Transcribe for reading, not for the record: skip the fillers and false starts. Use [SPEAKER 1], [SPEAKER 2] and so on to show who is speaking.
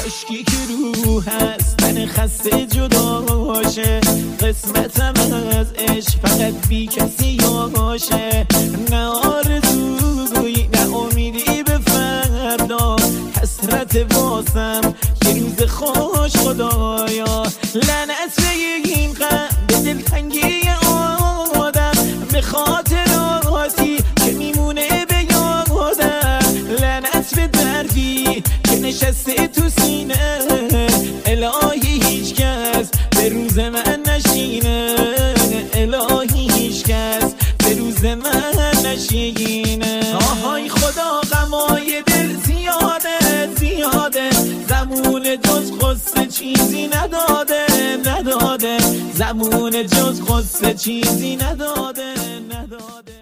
[SPEAKER 1] خشکی که رو هست من خسته جداشه قسمتم از عشق فقط بی کسی باشه نه آرزوی نه امیدی به فردا حسرت واسم یه روز خوش خدایا لعنت به این قلب دلتنگی آدم به خاطراتی که میمونه به یادم لعنت به دردی که نشسته تو سینه الهی هیچ کس به روز من نشینه الهی هیچ کس به روز من نشینه آهای خدا غمای دل زیاده زیاده زمون جز قصه چیزی نداده زمون جز قصه چیزی نداده